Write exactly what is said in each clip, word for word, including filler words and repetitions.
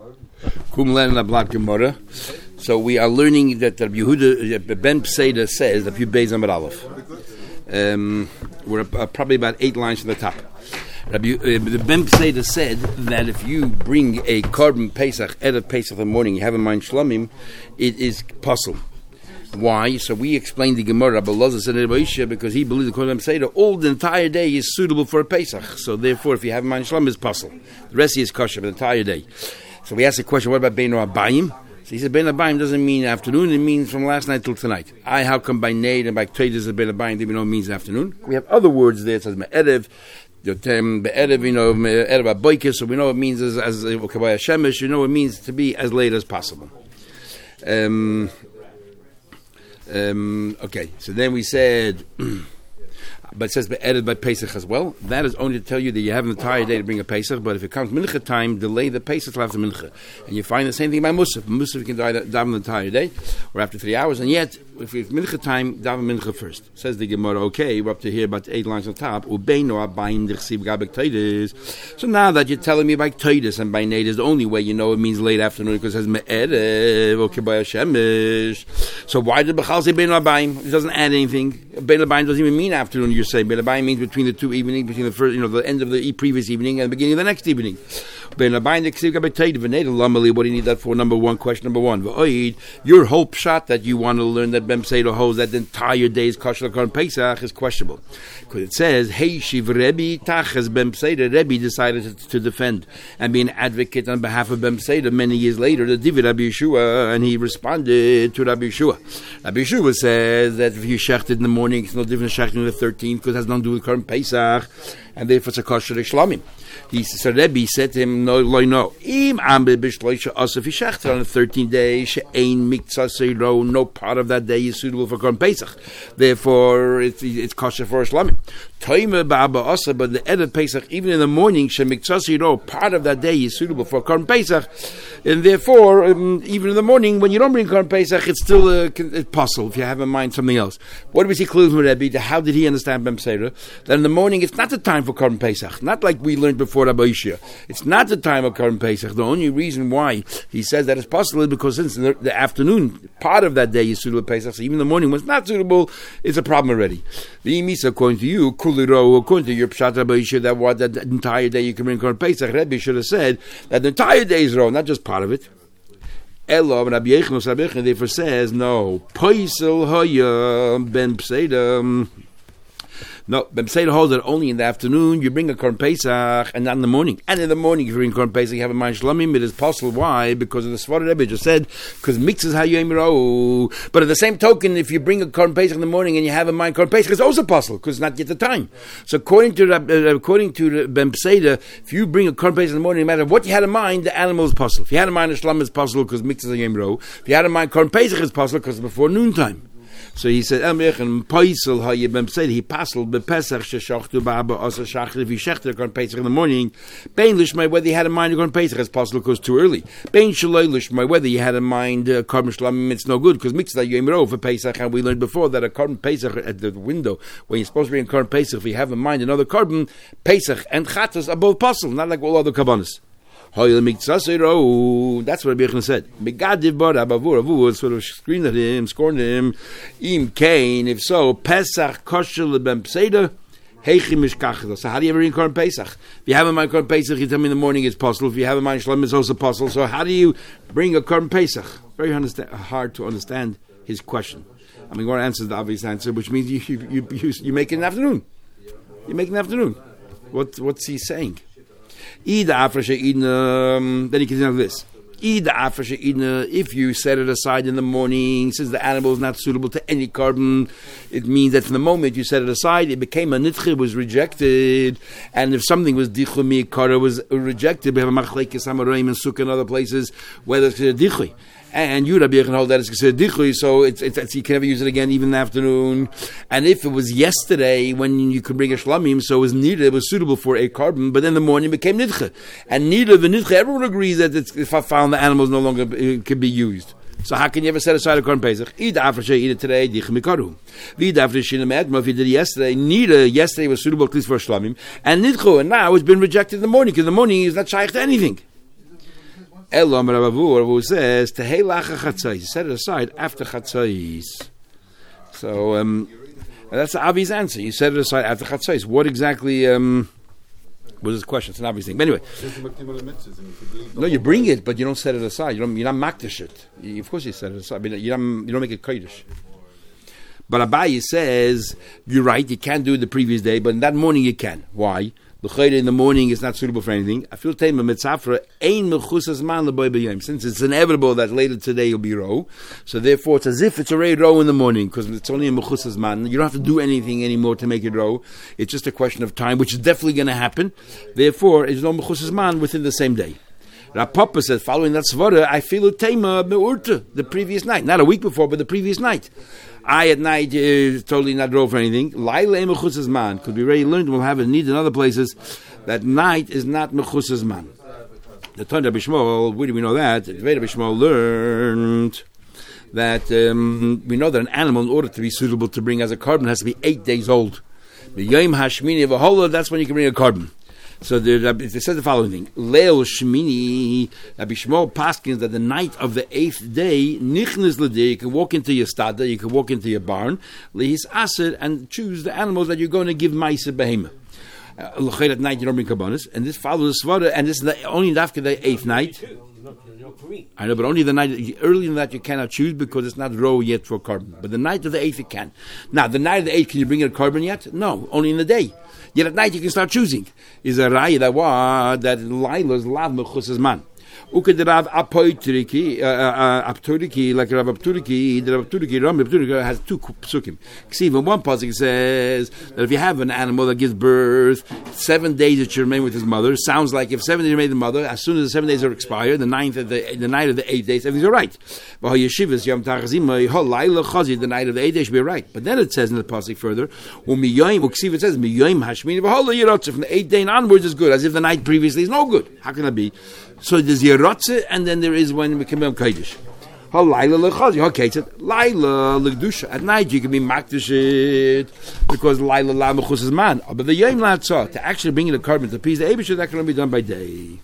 Kumlan Lablat Gemara. So we are learning that Rabbi Yehuda Ben Pseida says that you Beis Amar Aleph. Um, we're uh, probably about eight lines from the top. Rabbi uh, the Ben Pseida said that if you bring a korban Pesach Erev Pesach in the morning, you have in mind Shlomim, it is possible. Why? So we explained the Gemara, Rabbi Loza said it because he believed the Kohen Seder all the entire day is suitable for a Pesach. So therefore, if you have in mind Shlom, it's possible. The rest is kosher the entire day. So we asked the question, what about Beinu Abayim? So he said, Beinu Abayim doesn't mean afternoon, it means from last night till tonight. I, how come by Neid and by Teides the Beinu Abayim, we know it means afternoon? We have other words there, it says Me'erev, Be'erev, you know, Me'erev Aboykeh, so we know it means as, as Kabaya Shemesh, you know it means to be as late as possible. Um... Um, okay, so then we said, but it says added by Pesach as well. That is only to tell you that you have an entire day to bring a Pesach, but if it comes Mincha time, delay the Pesach till after Mincha. And you find the same thing by Musaf. Musaf can daven the entire day, or after three hours, and yet, if it's Mincha time, daven Mincha first. Says the Gemara, okay, we're up to here about eight lines on top. So now that you're telling me by Toidus and by Neid is the only way you know it means late afternoon, because it says Me'erev, or Kibaya Shemesh. So why did Bechal say Beinu Abayim? It doesn't add anything. Beinu Abayim doesn't even mean afternoon, you're saying. Beinu Abayim means between the two evenings, between the first, you know, the end of the previous evening and the beginning of the next evening. Beinu Abayim, the Ksiv Gabay Toidus, V'Neid, Lamali, what do you need that for? Number one, question number one. V'Oid, your hope shot that you want to learn that Ben Pseida holds that the entire day is kosher Korban Pesach is questionable. Because it says, Hey Shiv Rebbe Tachas Ben Pseida, Rebbe decided to, to defend and be an advocate on behalf of Ben Pseida many years later, the Divid Rabbi Yeshua, and he responded to Rabbi Yeshua. Rabbi Yeshua says that if you shechted in the morning, it's no different than shechting on the thirteenth, because it has nothing to do with Korban Pesach, and therefore it's a kosher Shlomim. He so Rebbe said to him, no, no, no. Im ambe b'shloisha asaf yishachter on the thirteenth day, she'ein miktzah seiro, no part of that day is suitable for Korban Pesach. Therefore, it's, it's kosher for a Shlomim. Toime ba'aba asa, but the Erev Pesach, even in the morning, she'miktzah seiro, part of that day is suitable for Korban Pesach. And therefore, um, even in the morning, when you don't bring Korban Pesach, it's still uh, it's possible if you have in mind something else. What was he clear from Rebbe? How did he understand Ben Pseida? That in the morning, it's not the time for Korban Pesach. Not like we learned before Rabbi Yishia. It's not the time of Korban Pesach. The only reason why he says that it's possible is because since the, the afternoon, part of that day is suitable for Pesach, so even the morning when it's not suitable, it's a problem already. The Imisa, according to you, Kuliro, according to your Pshat Rabbi Yishia, that what that entire day you can bring Korban Pesach, Rebbe should have said that the entire day is wrong, not just part of it. Elo, Rabbi Yechon, Rabbi Yechon, therefore says, no, Poisel Hoya Ben Pseida. No, Ben Pseida holds that only in the afternoon you bring a Korban Pesach and not in the morning. And in the morning, if you bring Korban Pesach, you have a mind Shlomim. It is possible. Why? Because of the Svara Rebbe just said, because mixes how you aim. But at the same token, if you bring a Korban Pesach in the morning and you have a mind Korban Pesach, it's also possible because it's not yet the time. So according to uh, according to Ben Pseida, if you bring a Korban Pesach in the morning, no matter what you had in mind, the animal is possible. If you had in mind a Shlomim, it's possible because mixes how you aim. If you had in mind Korban Pesach, it's possible because it's before noontime. So he said, and Paisel ha Ben Pseida, he passled be Pesach sheshachtu ba'aba asa shachar, if he shechter Korban Pesach in the morning, bein lishmai, whether he had in mind Korban Pesach, it's possible because it's too early. Bein shaloi lishmai, whether he had in mind uh, Korban Shlomim, it's no good because mitzvah yom rov for Pesach, and we learned before that a Korban Pesach at the window when you're supposed to bring a Korban Pesach, if you have in mind another Korban Pesach and Chatas are both possible, not like all other Kabbanas. That's what Rabbi Yechon said. Megadiv bar Abavur, Avu sort of screamed at him, scorned him. Im Kain, if so, Pesach kosher leBen Pseida, heichi mishkachel. So how do you ever bring Korban Pesach? If you have in mind Korban Pesach, you tell me in the morning it's possible. If you have in mind Shlom, it's also possible. So how do you bring a Korban Pesach? Very understand, hard to understand his question. I mean, one answers the obvious answer, which means you you you, you, you make it in the afternoon. You make it in the afternoon. What what's he saying? Um, then he continues like this. If you set it aside in the morning, since the animal is not suitable to any korban, it means that from the moment you set it aside, it became a nitche, was rejected. And if something was dichu mi'ikara, was rejected, we have a machlekes amaroim and sukkah and other places, whether it's a dichu. And you, Rabbi Yechon, hold that it's considered dichui, so it's, it's, it's, you can never use it again, even in the afternoon. And if it was yesterday when you could bring a shlamim, so it was needed, it was suitable for a korban, but then in the morning it became nidche. And neither the nidche, everyone agrees that it's, if I found the animals no longer uh, can be used. So how can you ever set aside a Korban Pesach? Eat after she eat it today, dich mikaru. Eat after she if you did it yesterday, neither yesterday was suitable at least for a shlamim, and nidchu, and now it's been rejected in the morning, because the morning is not shaykh to anything. Elam Rav Avu, Rav Avu says, Tehei lacha chatzais. Set it aside after chatzais. So, um, that's the Avi's answer. You set it aside after chatzais. What exactly um, was his question? It's an obvious thing. But anyway. No, you bring it, but you don't set it aside. You don't, you're not makdish it. You, of course you set it aside, but you don't, you don't make it kodesh. But Abaye says, you're right, you can't do it the previous day, but in that morning you can. Why? In the morning is not suitable for anything. Since it's inevitable that later today you'll be row, so therefore it's as if it's already row in the morning, because it's only a mechusas man. You don't have to do anything anymore to make it row. It's just a question of time, which is definitely going to happen. Therefore, it's no mechusas man within the same day. Rav Papa says, following that svara, I feel a tema me'urta, the previous night. Not a week before, but the previous night. I at night uh, totally not drove for anything. Laila mechusas man, because we already learned, we'll have a need in other places, that night is not mechusas man. The Tana Bishmol, where do we know that? The Veda Bishmol learned that um, we know that an animal, in order to be suitable to bring as a carbon, has to be eight days old. The Yom Hashmini of a Hola, that's when you can bring a carbon. So they said the following thing: Leil Shmini, Rabbi Shmuel paskins that the night of the eighth day, nichnas l'day, you can walk into your stada, you can walk into your barn, lehis aser, and choose the animals that you're going to give ma'aser behema. Uh, at night you don't bring karbanos, and this follows the svara, and this is the only after the eighth night. I know, but only the night, earlier than that you cannot choose because it's not row yet for carbon. But the night of the eighth you can. Now, the night of the eighth, can you bring in a carbon yet? No, only in the day. Yet at night you can start choosing. Is a raya that what that Laila's lav mechusas man. Uked Rav Apoitriki, Apturiki, like Rav Apturiki, the Rav Apturiki, Rav Apturiki has two psukim. See, in one pasuk says that if you have an animal that gives birth, seven days it should remain with his mother. Sounds like if seven days remain with the mother, as soon as the seven days are expired, the ninth of the the night of the eighth days, everything's all right. But yeshivas yom tachzima laila chazi, the night of the eighth day should be right. But then it says in the pasuk further, umiyoyim, uksiv it says miyoyim hashmini v'hola yirotze, from the eighth day onwards is good, as if the night previously is no good. How can it be? So there's Yerotze, and then there is when we can be Kodesh. Laila lechazi. Okay, so Laila legdusha. At night you can be makdashit because Laila la mechusas man. But the yom latzah, to actually bring in a carbon to appease the Eibusha, that can only be done by day.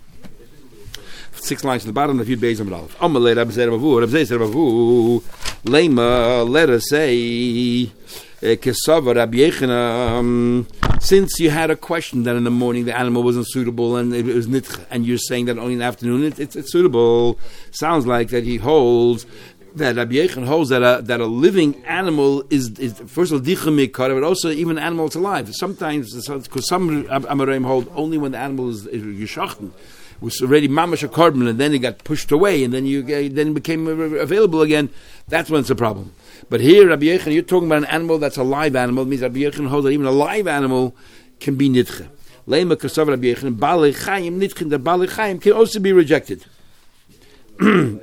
Six lines at the bottom of the few days of it all. Amalei Rabbi Zeh Rav Avu, Rabbi Zeh Rav Avu, Lema, let us say, Kesava Rabbi Yechina. Since you had a question that in the morning the animal wasn't suitable and it was nitch, and you're saying that only in the afternoon it, it's, it's suitable, sounds like that he holds that Rabbi Yechon holds that a, that a living animal is, is first of all dichemik, but also even an animal that's alive. Sometimes, because some Amoraim hold only when the animal is yeshachten, was already mamash a carbon, and then it got pushed away, and then you then it became available again. That's when it's a problem. But here, Rabbi Yechon, you're talking about an animal that's a live animal. It means Rabbi Yechon holds that even a live animal can be nitche. Leima kasav Rabbi Yechon, balei chayim nitchen, the balei chayim can also be rejected. uh,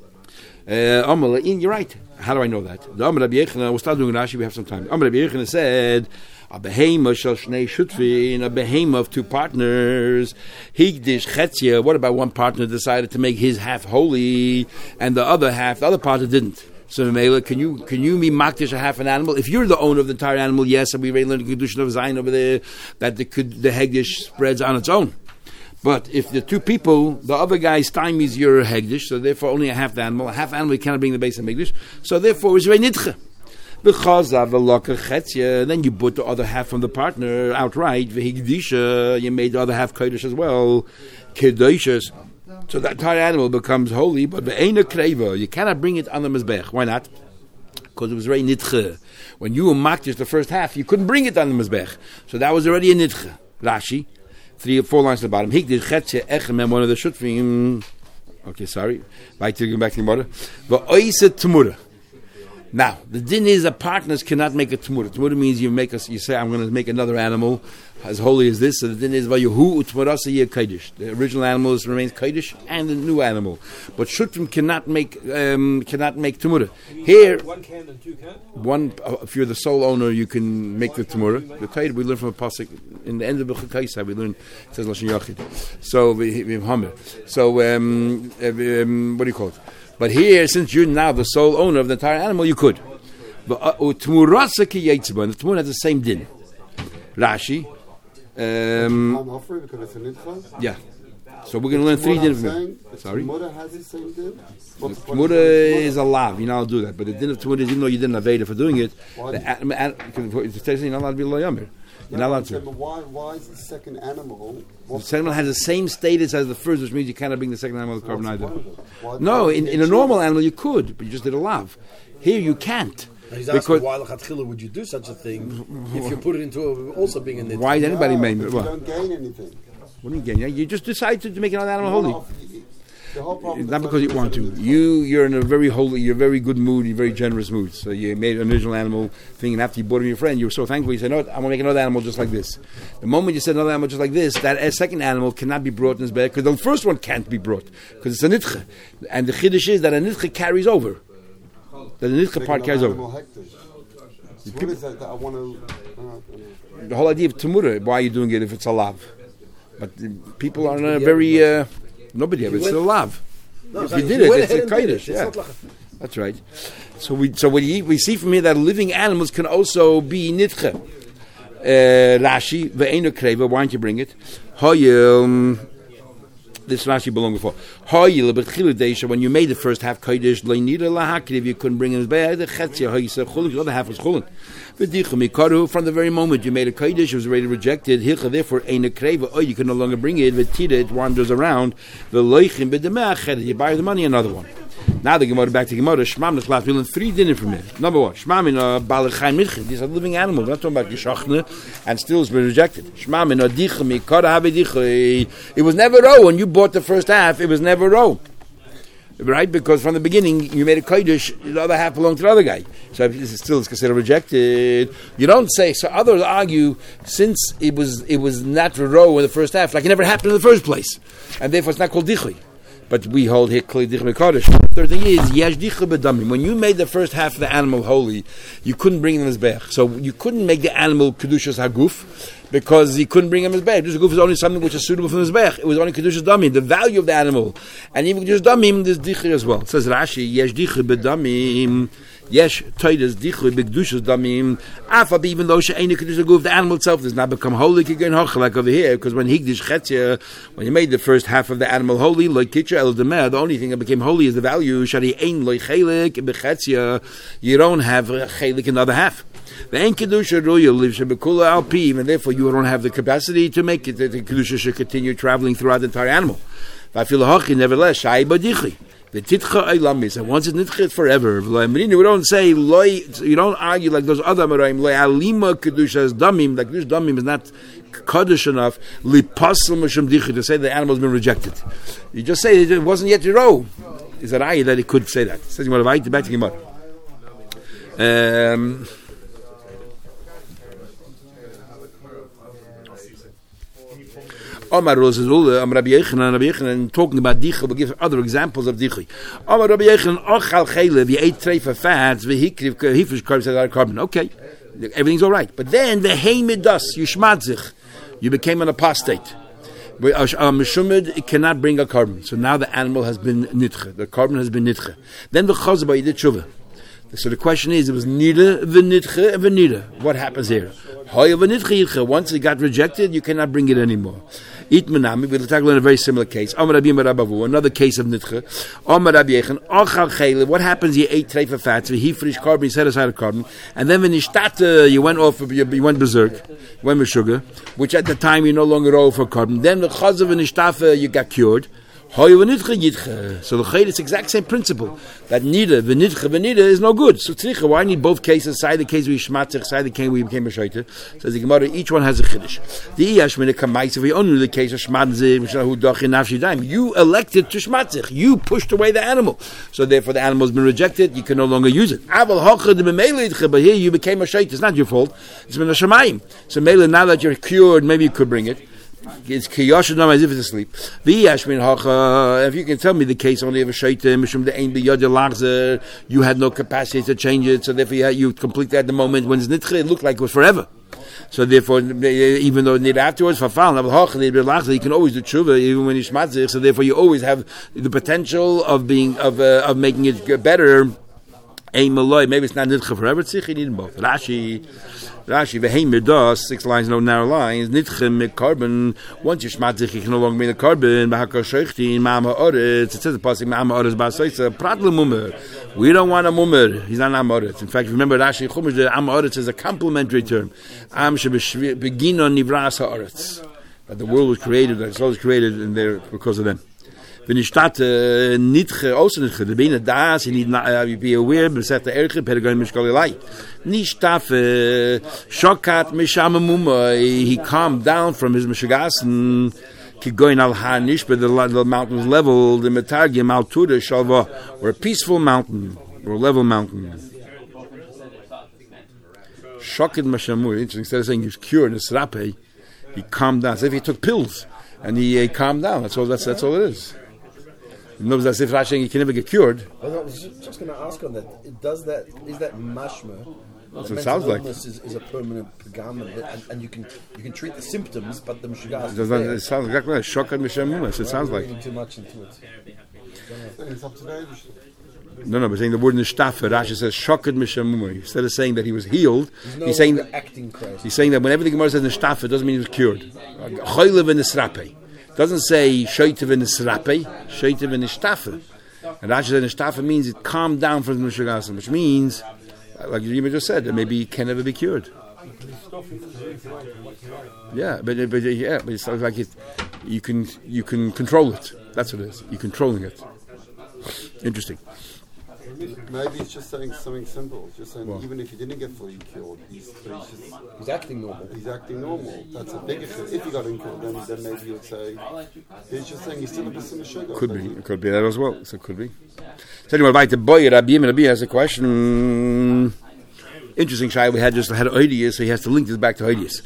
you're right. How do I know that? The Amar Rabbi Yechon, we'll start doing Rashi, we have some time. Amar Rabbi Yechon said, a behema shel shnei shutfin, a behema of two partners. Higdish chetzia. What about one partner decided to make his half holy, and the other half, the other partner didn't? So, Mela, can you can you be makdish a half an animal? If you're the owner of the entire animal, yes, and we already learned the kedushin of Zion over there that the the hegdish spreads on its own. But if the two people, the other guy stymies your hegdish, so therefore only a half the animal, a half animal you cannot bring the base of hegdish, so therefore it's very nitche. Then you put the other half from the partner outright. You made the other half kodesh as well. Kedoshes. So that entire animal becomes holy, but you cannot bring it on the mizbech. Why not? Because it was very nitche. When you were makdish the first half, you couldn't bring it on the mizbech. So that was already a nitche. Rashi, three or four lines at the bottom. One of the shutfim. Okay, sorry. Back to back to the mother. Now, the din is that partners cannot make a tmura. Tmura means you make us. You say, "I'm going to make another animal as holy as this." So the din is vayuhu utmurasa yeh kodesh. The original animal remains kodesh, and the new animal. But shutfim cannot make um, cannot make tmura. Here, one can and two can. One, uh, if you're the sole owner, you can make the tmura. The kodesh we learn from a pasuk in the end of the Chakaisa. We learn it says lashon yachid. So we we hammer. So um, um, what do you call it? But here, since you're now the sole owner of the entire animal, you could. But Tmura the Tmura has the same din. Rashi. Um, I'm offering because it's an intro. Yeah. So we're going to learn three din from him. Sorry? Tmura has the same din? Tmura is a lav, you're not allowed to do that. But the din of Tmura is, even though you didn't have Veda for doing it, Why? because you're not allowed to be Loyamer. You're not allowed to. But why, why is the second animal... The second animal has the same status as the first, which means you cannot bring the second animal to the carbon either. Why- No, why in, did in they a normal choose- animal you could, but you just did a lav. Here you can't. He's Because asking why lechatchila would you do such a thing if you put it into a, also being a nit? why is anybody No, made but it? you What? don't gain anything. What do you get? Yeah, you just decide to, to make another animal No, holy. no, The whole problem It's is not when because you put want it to. in the- You, you're in a very holy, you're very good mood, you're very generous mood. So you made an original animal thing, and after you bought it from your friend, you were so thankful. You said, "No, I'm going to make another animal just like this." The moment you said another animal just like this, that a second animal cannot be brought in his bed because the first one can't be brought because it's a nitche, and the chiddush is that a nitche carries over. That the nitche Make part carries another over. animal hektish. So what is that that I want to... Uh, The whole idea of Tamura, why are you doing it if it's a lav? But the people are in a very, uh, nobody ever, it's a lav. No, If like, you did he it, went it's ahead a and did it. kaidish, It's yeah. not like a- That's right. So we so we we see from here that living animals can also be nitche. Uh, Rashi, ve'enu kreva, why don't you bring it? Hoyel, this Rashi belonged before. Hoyel, but chilu deisha, when you made the first half kaidish, le'nira lahakriv, you couldn't bring him back, the chetzia, hoyisa, chulun, the other half was chulun. From the very moment you made a kaidish, it was already rejected. Therefore, ein kreva. Oh, you can no longer bring it. V'tira, it wanders around. The loichim b'demach. You buy the money, another one. Now the Gemara back to Gemara. Shmam l'chlaf. We learn three dinner from it. Number one, shmam in a balachayim mitchim. These are living animals. We're not talking about yishachne, and still it's been rejected. Shmam in a dichem ikara habedichem. It was never row. When you bought the first half, it was never row. Right, because from the beginning you made a kodesh, the other half belonged to the other guy. So it's still it's considered rejected. You don't say. So others argue since it was it was not row in the first half, like it never happened in the first place, and therefore it's not called dichli. But we hold here kli dichli kodesh. The third thing is yesh dichli bedamim. When you made the first half of the animal holy, you couldn't bring him his bech. So you couldn't make the animal kedushas haguf. Because he couldn't bring him his bech. Kedushas haguf is only something which is suitable for his bech. It was only kedushas damim, the value of the animal, and even kedushas damim, there's dichli as well. It says Rashi, yesh dichli bedamim, yesh toidas dichli bekedushas damim. Afab, even though she ain't kedushas haguf, the animal itself does not become holy. Again, like over here, because when higdish chetzia, when you made the first half of the animal holy, like kitcha el demeh, the only thing that became holy is the value. Shari ein loy chelik bechetzia, you don't have chelik in the other half. The ein kedusha royal lives shebekula alpim, and therefore you don't have the capacity to make it that the kedusha should continue traveling throughout the entire animal. Nevertheless, shai badichi. The titcha eilamis, and once it's nitcha forever. We don't say loy. You don't argue like those other maraim loy alima kedusha as damim. Like this damim is not kaddish enough. Lipasel mishum dichi to say the animal has been rejected. You just say it wasn't yet your row. Is that I that he could say that? It says you want to write back to Gemara. Um. Omar Rosh Zula, Amar Rabbi Yechanan, Rabbi Yechanan, talking about dichel, but give other examples of dichel. Omar Rabbi Yechanan, Ochal Chelev, you ate treifa fats, v'hikriv, hifish carbs, that are carbon. Okay, everything's all right. But then, v'heimidas, you shmadzich, you became an apostate. Meshumid, it cannot bring a carbon. So now the animal has been nitche. The carbon has been nitche. Then the chazba, you did tshuva. So the question is, it was nida v'nitche and v'nida. What happens here? Once it got rejected, you cannot bring it anymore. Itmanami, we'll tackle in a very similar case. Another case of nitche. What happens? You ate treifa fats, he fresh carbon, you set aside a carbon, and then when you start, you went off, you went berserk, you went with sugar, which at the time you no longer owe for carbon. Then the chazav and ishtafa, you got cured. So the chayt is the exact same principle that nida v'nidcha v'nida is no good. So tzricha, why need both cases? Side the case we shmatzich, side the case we became a shayter. Says the Gemara, each one has a chiddush. The iyash min kamaisa, we only the case of shmatzich, who dochin nafshi daim. You elected to shmatzich. You pushed away the animal, so therefore the animal has been rejected. You can no longer use it. But here you became a shayter. It's not your fault. It's been a shemayim. So mele, now that you're cured, maybe you could bring it. It's kiyashadam as if it's asleep. If you can tell me the case only of a shaitim, you had no capacity to change it, so therefore you, had, you completely at the moment when it's nitche, it looked like it was forever. So therefore, even though it needed afterwards, you can always do tshuva even when you shmatzich. So therefore, you always have the potential of being of uh, of making it better Ein Malay, maybe it's not Nidcha forever, Tzich, you need both. Rashi, Rashi, Veheim Das, six lines, no narrow lines, Nidcha mit carbon, once you shmat Tzich, you can no longer mean the carbon, Bahaka Shechtin, Mama Oretz, it says the passing, Mama Oretz, Basaisa, Pratla Mummer. We don't want a Mummer, he's not Am Oretz. In fact, remember Rashi, Chumash, the Am Oretz is a complimentary term. Am Shebegin on Nivras HaOretz. That the world was created, that the soul was created, and there because of them. Wenn ich statt nitche ausnitche, der bin da, sie nicht be aware, besagt der Erche, Pedagogen Mishkalilai. Nicht darf Shokat Misham Mumma, he calmed down from his Mishigasen, going al Hanish, but the, the mountain was level, the Metargim al Tuda Shalva, or a peaceful mountain, or a level mountain. Shokat Mishamur, interesting, instead of saying he was cured in the Srape, he calmed down, as if he took pills, and he uh, calmed down, that's all, that's, that's all it is. In other words, as if Rashi you can never get cured. I was just going to ask on that. Does that is that mashma? That's what it sounds like. Is, is a permanent pagam, and, and you can you can treat the symptoms, but the mishigas. It, it sounds exactly like Shokat Mishamunas. It sounds like. Too much into it. It's up to date. No, no, but saying the word Nishtafah, Rashi says Shokat Mishamumah. Instead of saying that he was healed, he's, no he's saying acting crazy. He's saying that whenever the Gemara says Nishtafah, it doesn't mean he was cured. Choylev in Nisrape. Doesn't say Shoytev in Nisrape, Shoytev in Nishtafah. And Rashi said Nishtafah means it calmed down from the Mishigasim, which means, like you just said, that maybe he can never be cured. Yeah, but, but yeah, but it's like it, you can you can control it. That's what it is. You're controlling it. Interesting. Maybe it's just saying something simple. It's just saying What? even if he didn't get fully cured, he's, he's just He's acting normal. he's acting normal. That's a big issue. If he got cured, then, then maybe you'd say he's just saying he's still a bit of sugar. Could be. It could be that as well. So it could be. So anyway, by the boy, Rabbi Rabbi has a question. Interesting, Shai. We had just had Oidius, so he has to link this back to Oidius.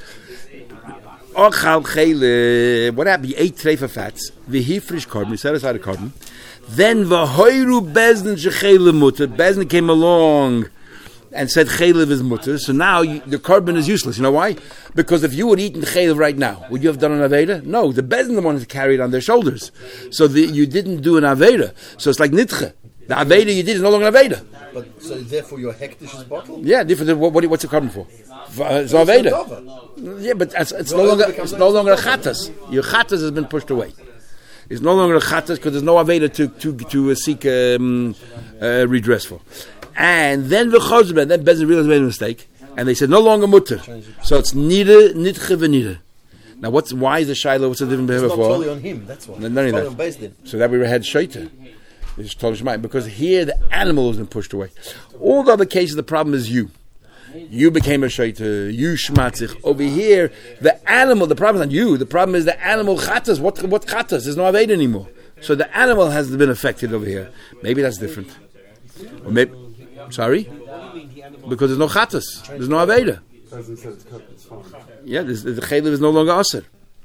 What happened? He ate treifa fats. The frisch carbon. He set aside a carbon. Then v'hoiru bezin shechele mutter. Bezin came along and said chelev is mutter. So now you, the carbon is useless. You know why? Because if you would eat chelev right now, would you have done an aveda? No, the bezin the one that carried on their shoulders. So the, you didn't do an aveda. So it's like nitche. The aveda you did is no longer an aveda. But so therefore your hektish is bottled? Yeah, different. What, what, what's the carbon for? Uh, it's no aveda. Yeah, but it's, it's no longer it's no longer a chatas. Your chatas has been pushed away. It's no longer a chatas because there's no aveda to to to uh, seek um, uh, redress for. And then the chozben, then Bezin realized made a mistake, and they said no longer mutter. So it's nida nitche v'nida. Now, what's why is the shiloh? What's the different behavior It's for? not totally on him. That's why. No, none of that. On Beis So that we had shaita. It's totally shmai because here the animal has been pushed away. All the other cases, the problem is you. You became a shaita. You shmatzich. Over here, the animal. The problem is not you. The problem is the animal chatas. What what chatas? There's no aveda anymore. So the animal has been affected over here. Maybe that's different. Or maybe, sorry, because there's no chatas. There's no aveda. Bezin said it's cut, it's fine. Yeah, this, the chaylev is no longer aser.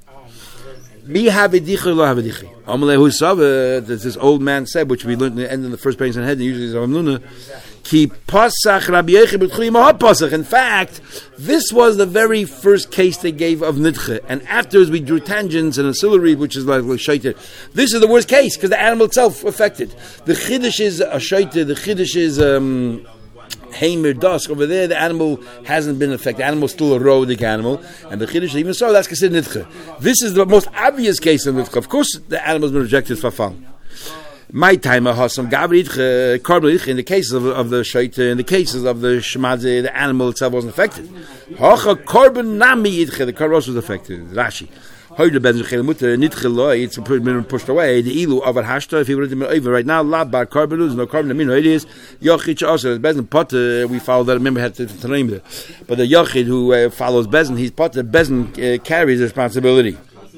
Mi havedichi lo havedichi. Amalei hu sava. This old man said, which we learned in the end of the first page in head, and usually is Amnuna. Ki pasach Rabbi Yochanan b'tchuli mahab pasach. In fact, this was the very first case they gave of nidche, and afterwards we drew tangents and ancillary, which is like, like shaita. This is the worst case because the animal itself affected. The chiddush is a shaita. The chiddush is um, Heimer dusk. Over there, the animal hasn't been affected. The animal is still a rodic animal, and the chiddush, even so, that's considered nidche. This is the most obvious case of nidche. Of course, the animal has been rejected for fun. My time has some gavrit carbon in the cases of, of the shaita, in the cases of the shmadze, the animal itself wasn't affected. Hacha carbon nami itche, the carbon was affected. Rashi. Heute bezin chel mutter nitche loy, it's been pushed away. The ilu over hashta, if he would have been over right now, lab bar carbon, no carbon. I mean, it is yochid also bezin potter. We follow that. Remember, had to, to name there, but the yochid who uh, follows bezin, he's potter. Bezin uh, carries responsibility.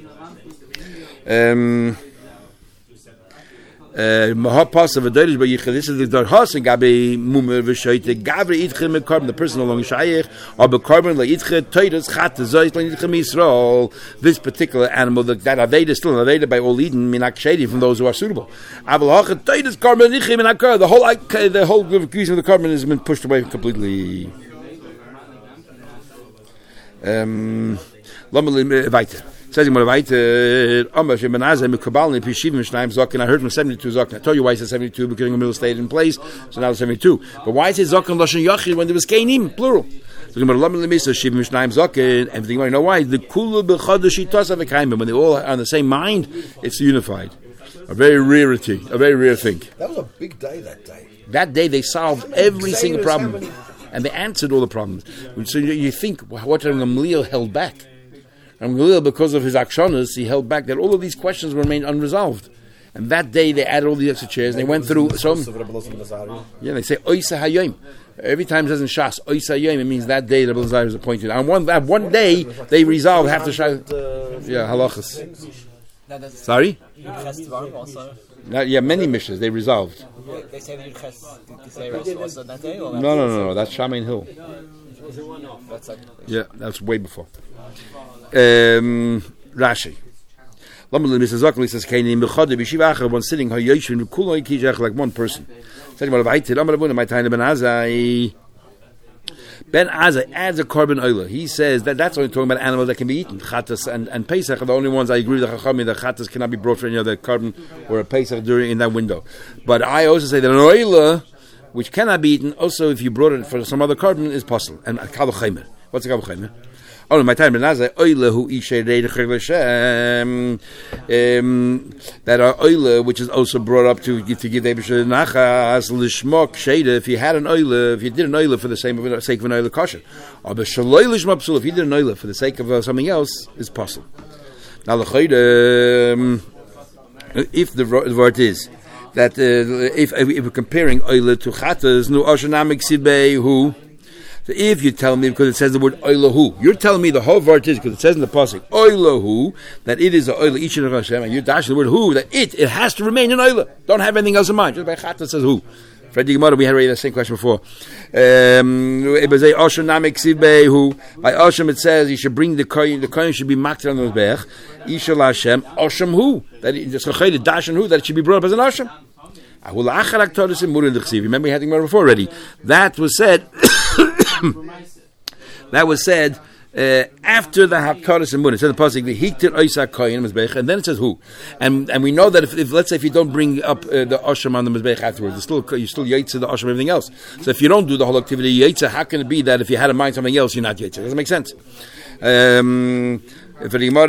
Um. Mahapasa v'doilish b'yichel. This is the darhas and gabe mumer v'shoite gavre itche me carbon. The person along shayich or be carbon like itche toidas chat zois like itche misrol. This particular animal, that that aveda is still an aveda by all Eden minak shady from those who are suitable. Aval hachet toidas carbon itche minak kar. The whole the whole increase of the carbon has been pushed away completely. Um, Lamelim weiter. Says him weiter. Amma she benazeh mekabal pishivim shnaim zaken. I heard from seventy-two zaken. I told you why he said seventy-two because the middle stayed in place. So now it's seventy-two. But why is it zaken lashon yachid when there was kainim plural? So the Gemara lemisa shivim shnaim zaken. Everything you know why the kula bechadashi tasa v'kaimim when they all are on the same mind, it's unified. A very rarity, a very rare thing. That was a big day that day. That day they solved every single problem. And they answered all the problems. So you think, what Gamliel held back? Gamliel, because of his akshanas, he held back that all of these questions remained unresolved. And that day they added all the extra chairs and they went through some. Yeah, they say Oisa Hayom. Every time it says in Shas Oisa Hayom, it means that day the Rebbe Lazar is appointed. On one that one day they resolved half the Shas. Yeah, halachas. Sorry? Not, yeah, many missions they resolved. They say that Yudches also that day? Or No, no, no, no. That's Shaman Hill. That's like, Yeah, that's way before. Um, Rashi. Says, one sitting, like one person. Ben Azai adds a carbon oila. He says that that's only talking about animals that can be eaten. Chatas and, and Pesach are the only ones I agree with the Chachamim that Chatas cannot be brought for any other carbon or a Pesach during in that window. But I also say that an oila, which cannot be eaten, also if you brought it for some other carbon, is possible. And a kavachaymer. What's a kavachaymer? Oh, my time Ben Azai oila who ishe reidechir l'shem that are oila which is also brought up to to give the Eibusher nachas lishmok sheda. If you had an oila, if you did an oila for the same sake of an oila kosher, or b'shaloi lishmok psul, if you did an oila for the sake of uh, something else, is possible. Now the chayda, if the word is that uh, if, if we're comparing oila to chatas, nu oshanamik sibei who. So if you tell me, because it says the word oilahu, you're telling me the whole word is, because it says in the pasuk, oilahu, that it is a oilah, each of Hashem, and you're dashing the word who, that it, it has to remain an oilah. Don't have anything else in mind. Just by chata it says who. Freddy Gemara, we had already the same question before. Um, by Osham it says you should bring the coin, the coin should be maked on the Mizbech. Ishal Hashem, Osham who? That it, the dash and who, that it should be brought up as an Osham. Remember we had the Gemara before already. That was said that was said uh, after the Hakadosh and Munah. It says the pasuk the Hiktir Oisa Koyin Mizbech, and then it says who, and and we know that if, if let's say if you don't bring up uh, the Osham on the Mizbech afterwards, it's still you still Yaitza the Osham and everything else. So if you don't do the whole activity Yaitza, how can it be that if you had in mind something else you're not Yaitza? Doesn't make sense. Um, if you look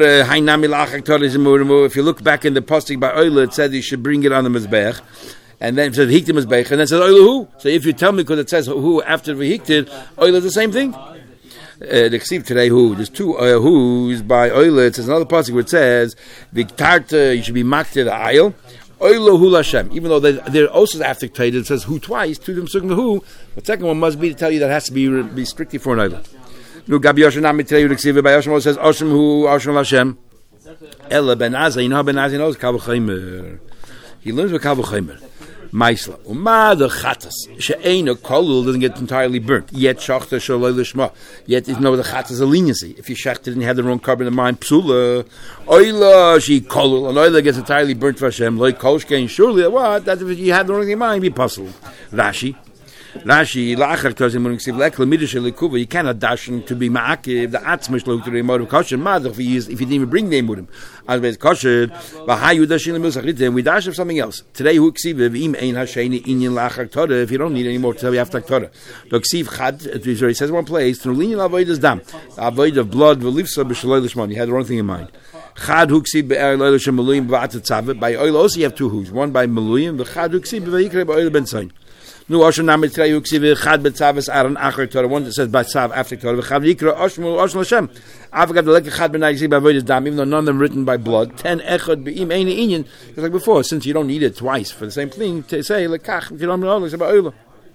back in the pasuk by Oila, it said you should bring it on the Mizbech. And then it says Hiktim is Beich, and then it says Oila who. So if you tell me because it says who after V'hiktir, Oila is the same thing. Uh, the Ksiv today who. There's two uh, who's by Oila. It says another passage where it says Viktarta, you should be maktir the ayil. Oila hu Hashem. Even though they're also affected, it says who twice, to them the who. The second one must be to tell you that has to be be strictly for an Oila. No Gabi Yosha Nami today the Ksiv by Yosha says Osham hu Osham Hashem. Ella Ben Azai, you know how Ben Azai knows Kavachaymer. He learns with Kavachaymer. Maisla. Uma the chatas. She'ena kolul doesn't get entirely burnt. Yet shachta shaloi lishma. Yet you know the chatas is a leniency. If you shachted and had the wrong carbon in mind, psula. Oila she kolul. And oila gets entirely burnt for Hashem. Like kolshkein surely what? That if you had the wrong thing in mind, be puzzled. Rashi. Rashi lachar tazim muning siv lek lemidish lekuva. You cannot dash to be ma'akiv the atzmish lo to the motive kosher. Madach if you if you didn't even bring the mudim. As it's kosher, but how you dash in the musach we dash of something else. Today who ksiv im ein hasheni inyan lachar torah. If you don't need any more to tell you after torah. The ksiv chad it says one place to linyan avoid is dam avoid of blood v'lifsa b'shaloi lishman. You had the wrong thing in mind. Chad hu ksiv be'er loy l'shem meluyim b'atat tzaveh. By oil also you have two who's. One by meluyim. The chad hu ksiv b'vayikre b'oil ben zayin. Nu Osham Nami today you ksiv chad b'tzavas aron achar torah. One that says b'tzav after torah. V'chad yikra Oshmu Osham Hashem. I forgot the lek chad b'nai ksiv b'avoid is dam. Even though none of them written by blood. Ten echad b'im ein inyan. Just like before, since you don't need it twice for the same thing, to say lekach if you don't know it's about oila.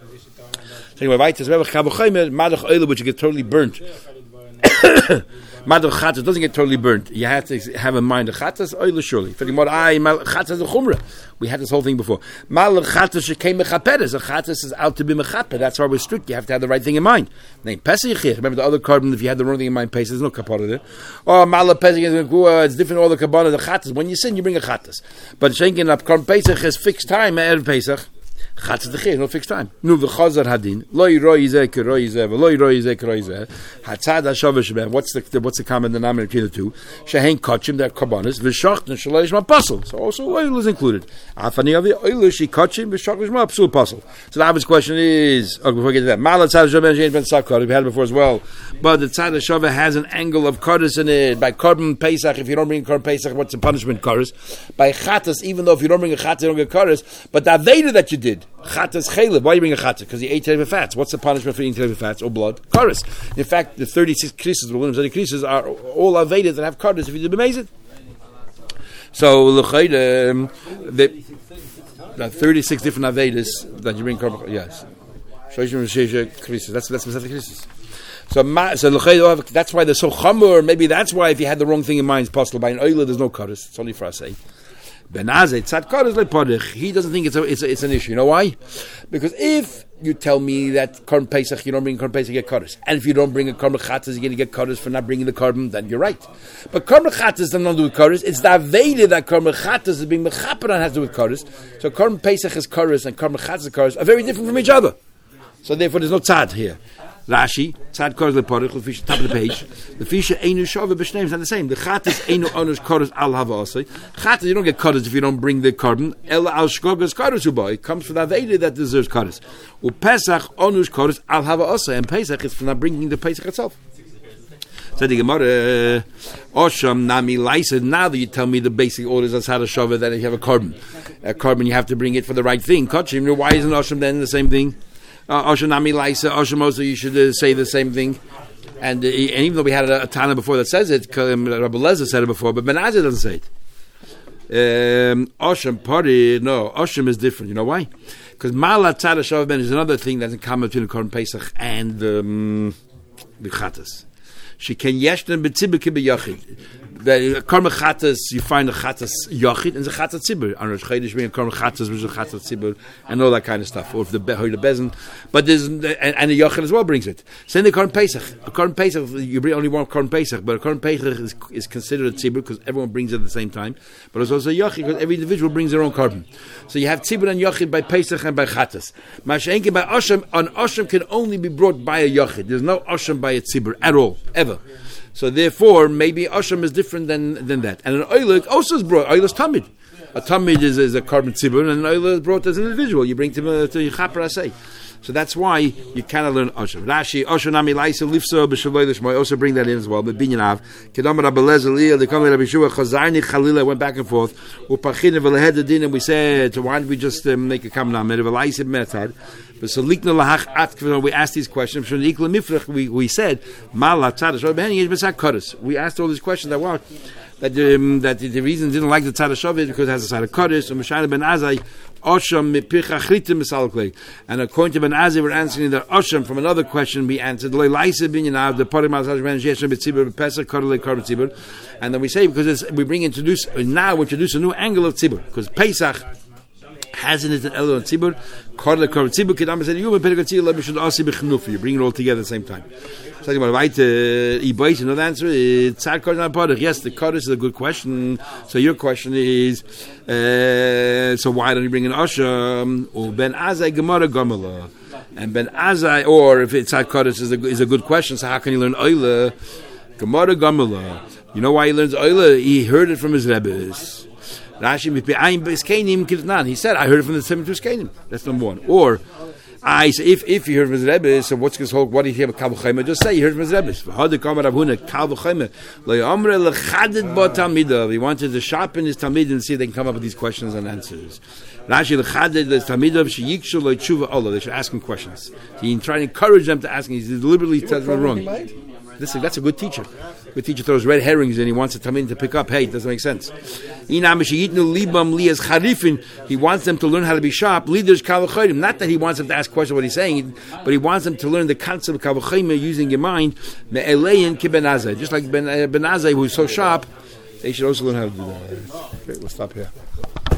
So anyway, right, we have a chabuchaymer madach oila which you get totally burnt. Madach chatas doesn't get totally burnt. You have to have in mind the chatas oila surely. For the more I chatas the chumra. We had this whole thing before. Mal chatas shekei mechaperes. A chatas is out to be mechaper. That's why we're strict. You have to have the right thing in mind. Name pesach. Remember the other carbon. If you had the wrong thing in mind, pesach. There's no kapara there. Or mal pesach is it's different. All the kabbalah the chatas. When you sin, you bring a chatas. But shenkin up carbon pesach has fixed time at pesach. Chatzas dechiv, no fixed time. Nu v'chazar hadin, loy roi zeh keroi zeh, v'loy roi zeh keroi zeh, hatzad ha'shavah shebeh, what's the, what's the common denominator between the two? Shehen kachim, they're karbanis, v'shachten shelo yishma pasul. So also oil is included. Afani avi, oil she kachim, v'shachten shema pasul pasul. So the obvious question is, okay, before we get to that, Mala tzad ha'shavah shein ben sakar, we've had it before as well, but the tzad ha'shavah has an angle of kares in it. By korban Pesach, if you don't bring korban Pesach, what's the punishment kares? By chatas, even though if you don't bring a chatas, you don't get kares, but the aveda that you did, chatas chaylev. Why do you bring a chatas? Because he ate teiva fats. What's the punishment for eating teiva fats or blood? Kares. In fact, the thirty-six krisis, the Williams krisis are all avedas that have kares. If you did amazing. So l'chayda, um, the thirty-six different avedas that you bring korban. Yes. That's that's the krisis. So, so that's why they're so chamur. Maybe that's why if you had the wrong thing in mind, it's possible. By an oiler, there's no kares. It's only for us. Eh? Benazeh tzad kares lepodich. He doesn't think it's a, it's a, it's an issue. You know why? Because if you tell me that korban Pesach, you don't bring korban Pesach, you get kares, and if you don't bring a korban chatas, you're going to get kares for not bringing the korban, then you're right. But korban chatas doesn't do with kares. It's the aveda that korban chatas is being mechaper and has to do with kares. So korban Pesach is kares and korban chatas is kares are very different from each other. So therefore, there's no tzad here. Rashi, tzad kares leporich, the fish top of the page. The fish einu shava b'shneim is not the same. The chatas einu onush kares al hava osay. Chatas, you don't get kares if you don't bring the korban. Ela al shkogas kares uba. It comes from the aveda that deserves kares. U Pesach onush kares al hava osay, and Pesach is for not bringing the Pesach itself. So the Gemara, Osham nami laisa. Now that you tell me the basic orders as how to shava, that if you have a korban, a korban you have to bring it for the right thing. Kachim, why isn't Osham then the same thing? Osham nami laisa, Osham also you should uh, say the same thing. And, uh, and even though we had a, a Tana before that says it, um, Rabbi Lezer said it before, but Benazir doesn't say it. Um, Osham party, no, Osham is different. You know why? Because Mala Tzad HaShavah Ben is another thing that's in common between the Korban Pesach and um, the Chatas. She can yeshten b'tzibur b'yachid. The korban chatas, you find a chatas yachid and the chatas tzibur. On Rosh Chodesh, we have korban chatas, which is a chatas tzibur, and all that kind of stuff. Or if the the bezin, but there's and, and the yachid as well brings it. Same the korban pesach. A korban pesach, you bring only one korban pesach, but a korban pesach is, is considered a tzibur because everyone brings it at the same time. But it's also a yachid because every individual brings their own korban. So you have tzibur and yachid by pesach and by chatas. Masha'enke by asham, an asham can only be brought by a yachid. There's no asham by a tzibur at all, ever. So therefore, maybe Asham is different than, than that. And an Oiler also is brought. Oiler is Tamid. A Tamid is, is a korban tzibur, and an Oiler is brought as an individual. You bring to uh, to Chaper Asay. So that's why you cannot learn Asham. Rashi, Asham Nami Laisa, Lifso, B'Shavoi Lishmoi, also bring that in as well. But Binyanav, Kedam Rabbi Lezer Liya, the Kamei Rabbi Shua, Chazarni Chalila went back and forth. Upachina V'Lehedadin, and we said, why don't we just um, make a comment on it? V'Laisa B'Metad. We asked these questions. We, we said, we asked all these questions that what that um, that the reason didn't like the tzad hashavah because it has a side of kodesh. And Mishayna ben Azai, Osham mipicha chritim misalklei. And according to Ben Azai, we're answering that Osham from another question. We answered le'laisa binyanav the parim azaj ben yesham b'tzibur b'pesach kodolei korban tzibur. And then we say because it's, we bring introduce now we introduce a new angle of tzibur because Pesach has in it an element of tzibur. Kodolei korban tzibur kedam said you should also be chnufi. You bring it all together at the same time. So about right, uh, another answer is tzad kodesh podach. Yes, the kodesh is a good question. So your question is, uh, so why don't you bring an asham or ben azai gemara gamala? And ben azai, or if it's tzad kodesh is a is a good question. So how can you learn oila gemara gamala? You know why he learns oila? He heard it from his rebbes. Rashi mipi'ayim b'iskenim kitnan. He said, I heard it from the seventy-two skenim. That's number one. Or I say, if if you heard from his Rebbe, so what's his whole? What did he have a kal v'chayma? Just say you heard from his Rebbe. V'had kamar Abhuna kal v'chayma le'amre lechaded bo talmida. He wanted to sharpen his talmid and see if they can come up with these questions and answers. Rashi lechaded the talmidav sheyikshu le'tshuva Allah. They should ask him questions. He tried to encourage them to ask him. He deliberately tells them wrong. This, that's a good teacher. The teacher throws red herrings and he wants the talmid to pick up. Hey, it doesn't make sense. He wants them to learn how to be sharp. Leaders kal v'chayim. Not that he wants them to ask questions what he's saying, but he wants them to learn the concept of kal v'chayim using your mind. Me'elein ki ben Azai. Just like Ben, uh, ben Azai, who's so sharp, they should also learn how to do that. Okay, we'll stop here.